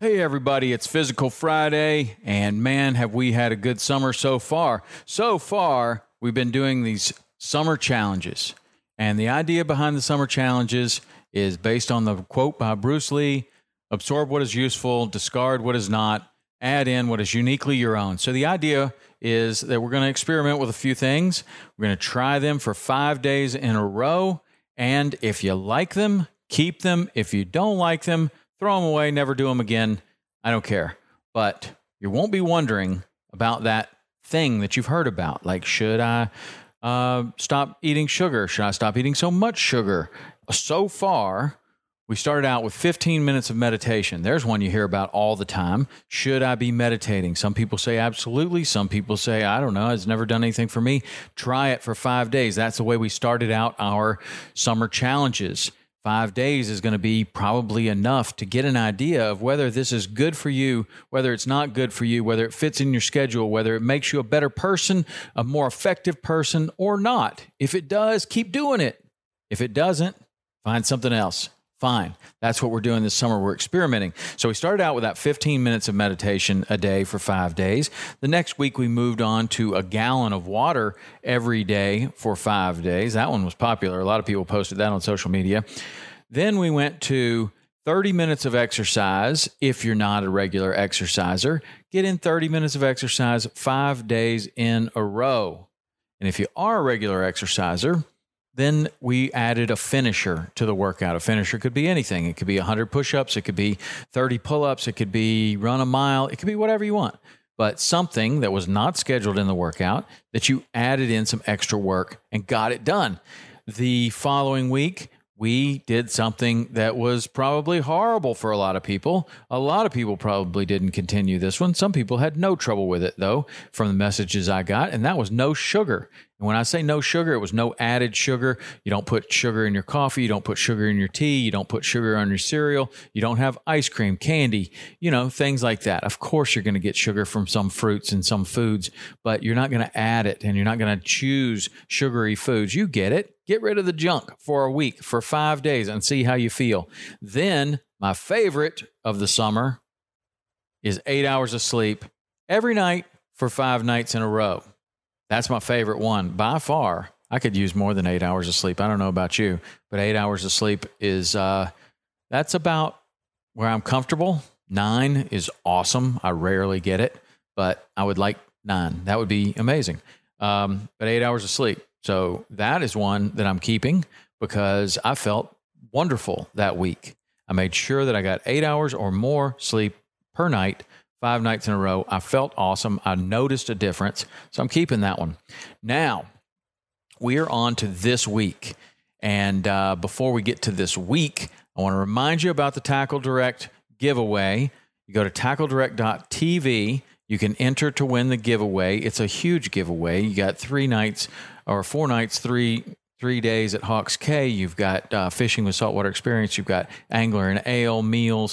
Hey everybody, it's Physical Friday, and man, have we had a good summer so far. So far, we've been doing these summer challenges, and the idea behind the summer challenges is based on the quote by Bruce Lee: absorb what is useful, discard what is not, add in what is uniquely your own. So the idea is that we're going to experiment with a few things. We're going to try them for 5 days in a row, and if you like them, keep them. If you don't like them, throw them away, never do them again. I don't care. But you won't be wondering about that thing that you've heard about. Like, should I stop eating sugar? Should I stop eating so much sugar? So far, we started out with 15 minutes of meditation. There's one you hear about all the time. Should I be meditating? Some people say absolutely. Some people say, I don't know, it's never done anything for me. Try it for 5 days. That's the way we started out our summer challenges. 5 days is going to be probably enough to get an idea of whether this is good for you, whether it's not good for you, whether it fits in your schedule, whether it makes you a better person, a more effective person, or not. If it does, keep doing it. If it doesn't, find something else. Fine. That's what we're doing this summer. We're experimenting. So we started out with that 15 minutes of meditation a day for 5 days. The next week, we moved on to a gallon of water every day for 5 days. That one was popular. A lot of people posted that on social media. Then we went to 30 minutes of exercise. If you're not a regular exerciser, get in 30 minutes of exercise 5 days in a row. And if you are a regular exerciser, then we added a finisher to the workout. A finisher could be anything. It could be 100 push-ups. It could be 30 pull-ups. It could be run a mile. It could be whatever you want. But something that was not scheduled in the workout that you added in some extra work and got it done. The following week, we did something that was probably horrible for a lot of people. A lot of people probably didn't continue this one. Some people had no trouble with it, though, from the messages I got, and that was no sugar. And when I say no sugar, it was no added sugar. You don't put sugar in your coffee. You don't put sugar in your tea. You don't put sugar on your cereal. You don't have ice cream, candy, things like that. Of course, you're going to get sugar from some fruits and some foods, but you're not going to add it, and you're not going to choose sugary foods. You get it. Get rid of the junk for a week, for 5 days, and see how you feel. Then, my favorite of the summer is 8 hours of sleep every night for 5 nights in a row. That's my favorite one by far. I could use more than 8 hours of sleep. I don't know about you, but 8 hours of sleep is, that's about where I'm comfortable. 9 is awesome. I rarely get it, but I would like 9. That would be amazing. But 8 hours of sleep. So that is one that I'm keeping because I felt wonderful that week. I made sure that I got 8 hours or more sleep per night, 5 nights in a row. I felt awesome. I noticed a difference. So I'm keeping that one. Now, we are on to this week. And before we get to this week, I want to remind you about the Tackle Direct giveaway. You go to tackledirect.tv. You can enter to win the giveaway. It's a huge giveaway. You got 3 nights or 4 nights, 3 days at Hawks Cay. You've got fishing with saltwater experience. You've got angler and ale meals,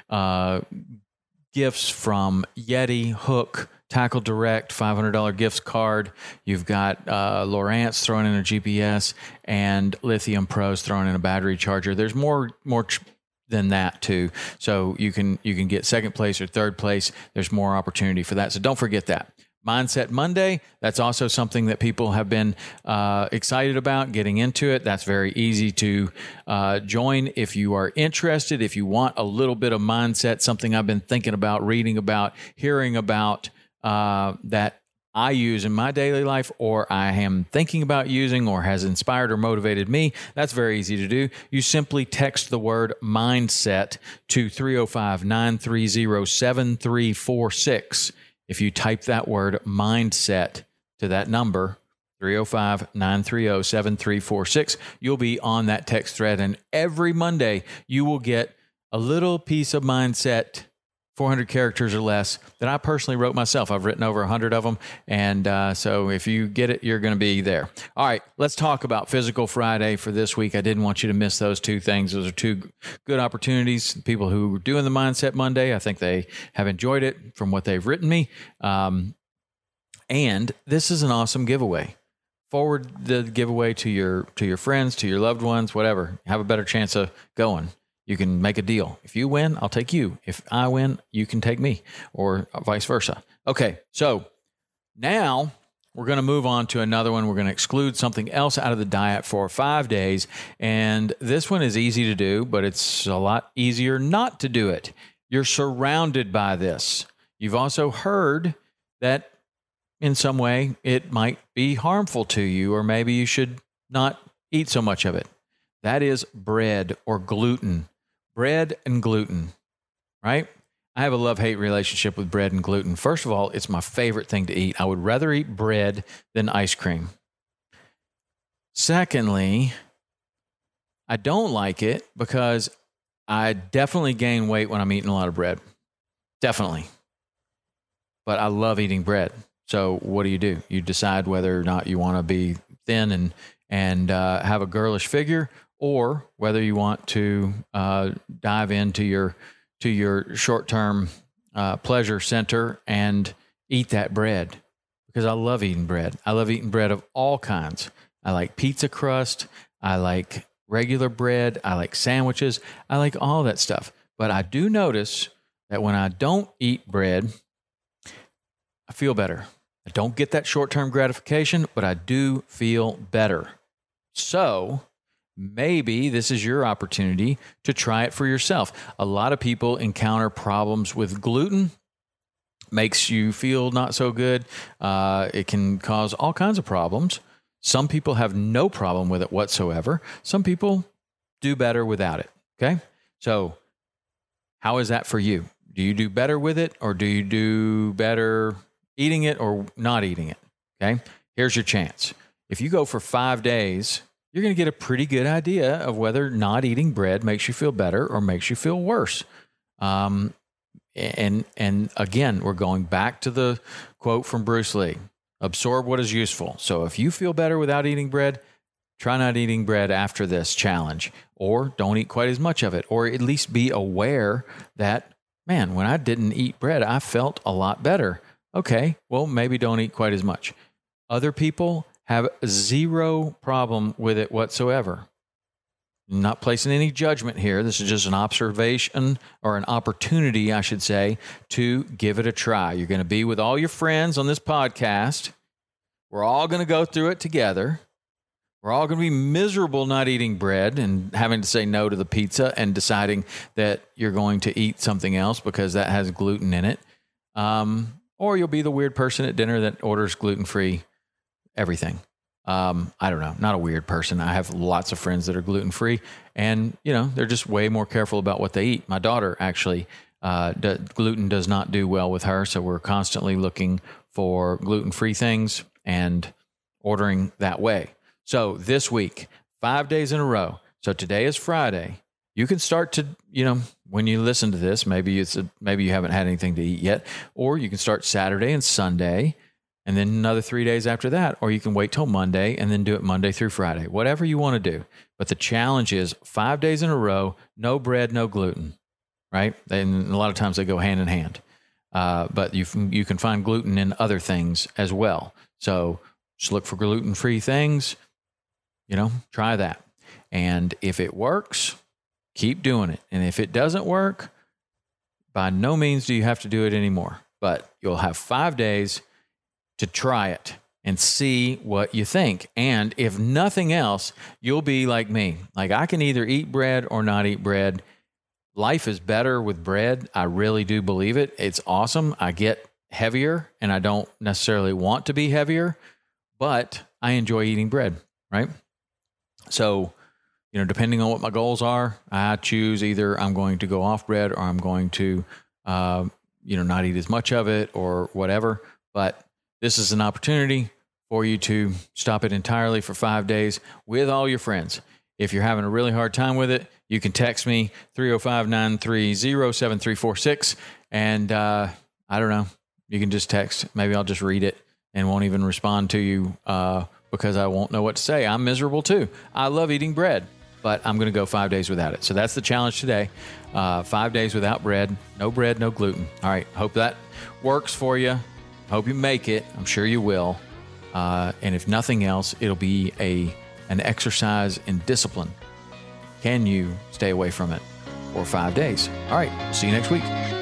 gifts from Yeti, Hook, Tackle Direct, $500 gift card. You've got Lowrance throwing in a GPS and Lithium Pros throwing in a battery charger. There's more than that too. So you can get second place or third place. There's more opportunity for that. So don't forget that. Mindset Monday, that's also something that people have been excited about getting into it. That's very easy to join if you are interested, if you want a little bit of mindset, something I've been thinking about, reading about, hearing about that I use in my daily life, or I am thinking about using, or has inspired or motivated me. That's very easy to do. You simply text the word mindset to 305-930-7346. If you type that word mindset to that number, 305-930-7346, you'll be on that text thread. And every Monday, you will get a little piece of mindset, 400 characters or less, that I personally wrote myself. I've written over 100 of them. And so if you get it, you're going to be there. All right, let's talk about Physical Friday for this week. I didn't want you to miss those 2 things. Those are 2 good opportunities. People who are doing the Mindset Monday, I think they have enjoyed it from what they've written me. And this is an awesome giveaway. Forward the giveaway to your friends, to your loved ones, whatever. Have a better chance of going. You can make a deal. If you win, I'll take you. If I win, you can take me, or vice versa. Okay, so now we're going to move on to another one. We're going to exclude something else out of the diet for 5 days. And this one is easy to do, but it's a lot easier not to do it. You're surrounded by this. You've also heard that in some way it might be harmful to you, or maybe you should not eat so much of it. That is bread or gluten. Bread and gluten, right? I have a love-hate relationship with bread and gluten. First of all, it's my favorite thing to eat. I would rather eat bread than ice cream. Secondly, I don't like it because I definitely gain weight when I'm eating a lot of bread. Definitely. But I love eating bread. So what do? You decide whether or not you want to be thin and have a girlish figure, or whether you want to dive into your short-term pleasure center and eat that bread, because I love eating bread. I love eating bread of all kinds. I like pizza crust. I like regular bread. I like sandwiches. I like all that stuff. But I do notice that when I don't eat bread, I feel better. I don't get that short-term gratification, but I do feel better. So maybe this is your opportunity to try it for yourself. A lot of people encounter problems with gluten. Makes you feel not so good. It can cause all kinds of problems. Some people have no problem with it whatsoever. Some people do better without it. Okay? So how is that for you? Do you do better with it, or do you do better eating it or not eating it? Okay? Here's your chance. If you go for 5 days, you're going to get a pretty good idea of whether not eating bread makes you feel better or makes you feel worse. And again, we're going back to the quote from Bruce Lee: absorb what is useful. So if you feel better without eating bread, try not eating bread after this challenge, or don't eat quite as much of it, or at least be aware that, man, when I didn't eat bread, I felt a lot better. Okay, well, maybe don't eat quite as much. Other people have zero problem with it whatsoever. I'm not placing any judgment here. This is just an observation, or an opportunity, I should say, to give it a try. You're going to be with all your friends on this podcast. We're all going to go through it together. We're all going to be miserable not eating bread and having to say no to the pizza and deciding that you're going to eat something else because that has gluten in it. Or you'll be the weird person at dinner that orders gluten-free everything. I don't know. Not a weird person. I have lots of friends that are gluten-free, and, they're just way more careful about what they eat. My daughter actually, gluten does not do well with her. So we're constantly looking for gluten-free things and ordering that way. So this week, 5 days in a row. So today is Friday. You can start to, when you listen to this, maybe you haven't had anything to eat yet, or you can start Saturday and Sunday, and then another 3 days after that, or you can wait till Monday and then do it Monday through Friday, whatever you want to do. But the challenge is 5 days in a row, no bread, no gluten, right? And a lot of times they go hand in hand. But you can find gluten in other things as well. So just look for gluten-free things, try that. And if it works, keep doing it. And if it doesn't work, by no means do you have to do it anymore. But you'll have 5 days to try it and see what you think. And if nothing else, you'll be like me. Like, I can either eat bread or not eat bread. Life is better with bread. I really do believe it. It's awesome. I get heavier, and I don't necessarily want to be heavier, but I enjoy eating bread, right? So, depending on what my goals are, I choose either I'm going to go off bread, or I'm going to, not eat as much of it or whatever. But this is an opportunity for you to stop it entirely for 5 days with all your friends. If you're having a really hard time with it, you can text me 305-930-7346. And I don't know, you can just text. Maybe I'll just read it and won't even respond to you because I won't know what to say. I'm miserable too. I love eating bread, but I'm going to go 5 days without it. So that's the challenge today. 5 days without bread, no gluten. All right. Hope that works for you. Hope you make it. I'm sure you will. And if nothing else, it'll be an exercise in discipline. Can you stay away from it? or 5 days. All right, see you next week.